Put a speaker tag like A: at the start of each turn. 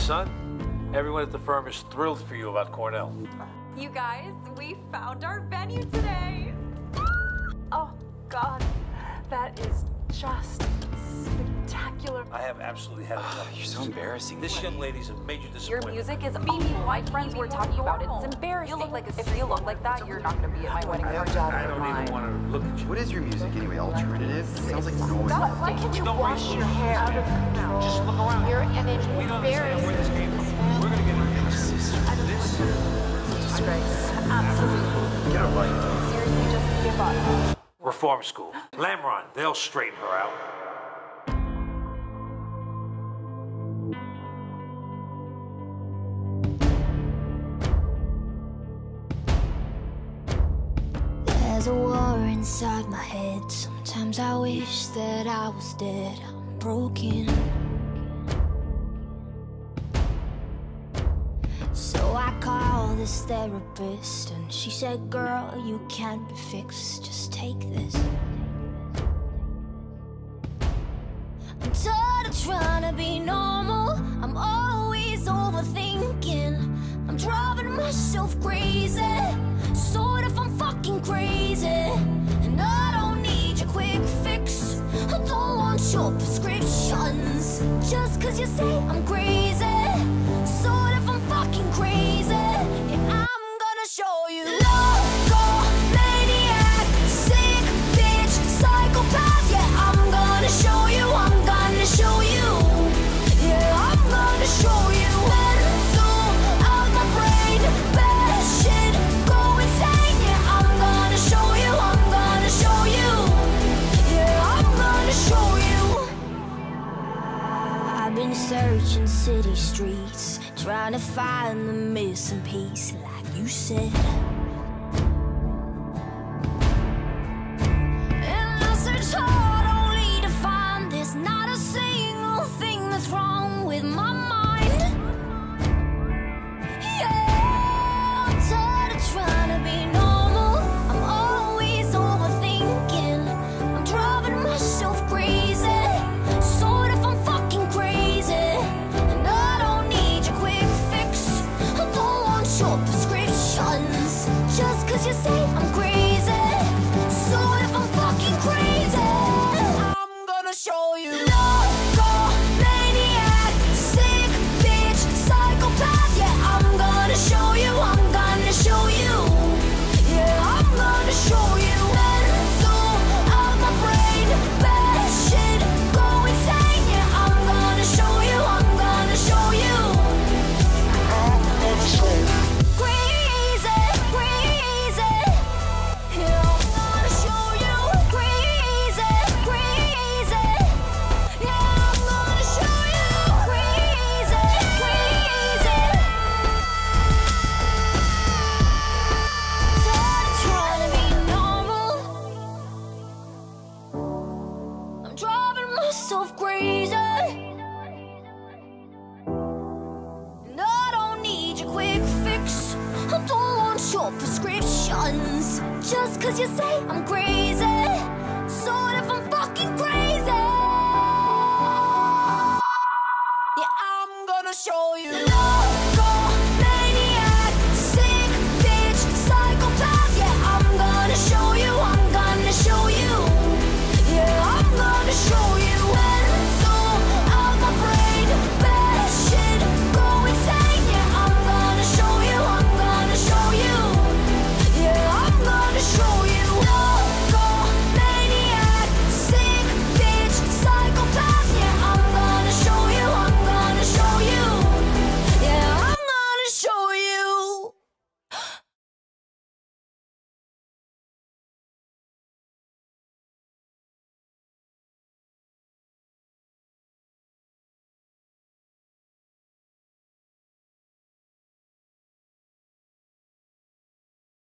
A: son. Everyone at the firm is thrilled for you about Cornell.
B: You guys, we found our venue today. Oh, God. That is just spectacular.
A: I have absolutely had enough.
C: You're so embarrassing.
A: This young lady's a major
B: Your
A: disappointment.
B: music is my friends were talking about it. It's embarrassing. You look like if you look like that, you're not going to be at my wedding party.
A: I don't even want to look at you.
C: What is your music anyway? Alternative? Sounds like noise.
B: Why can't you wash your hair out of control?
A: Just look around.
B: You're an
A: We don't understand where this came from. We're going to get into this.
B: disgrace. Absolutely.
C: Get it right.
B: Seriously, just give up.
A: Reform school. Lamron, they'll straighten her out.
D: There's a war inside my head. Sometimes I wish that I was dead. I'm broken. So I called this therapist and she said, girl, you can't be fixed, just take this. I'm tired of trying to be normal. I'm always overthinking. I'm driving myself crazy. Sort of, I'm fucking crazy. And I don't need your quick fix. I don't want your prescriptions. Just cause you say I'm crazy. Sort of, I'm fucking crazy. Yeah, I'm gonna show you. Loco, maniac, sick bitch, psychopath. Yeah, I'm gonna show you. I'm gonna show you. Yeah, I'm gonna show you. Mental out my brain, bad shit, go insane. Yeah, I'm gonna show you. I'm gonna show you. Yeah, I'm gonna show you. I've been searching city streets, trying to find the missing piece, like you said. And I search hard only to find there's not a single thing that's wrong with my mind. Yeah, I'm tired of trying to be normal. I'm always overthinking. I'm driving myself crazy. Sort of, I'm fucking crazy. And I don't need your quick fix. I don't want your prescriptions. Just cause you say I'm crazy. Sort of, I'm fucking crazy. I'm gonna show you. Loco, maniac, sick bitch, psychopath. Yeah, I'm gonna show you. I'm gonna show you. Yeah, I'm gonna show you. Mental out my brain, bad shit, go insane. Yeah, I'm gonna show you. I'm gonna show you. Crazy, crazy. Yeah, I'm gonna show you. Crazy, crazy. Yeah, I'm gonna show you. Crazy, crazy. Tired of trying to be normal. I'm driving myself crazy. And I don't need your quick fix. I don't want your prescriptions. Just cause you say I'm crazy. Sort of, I'm fucking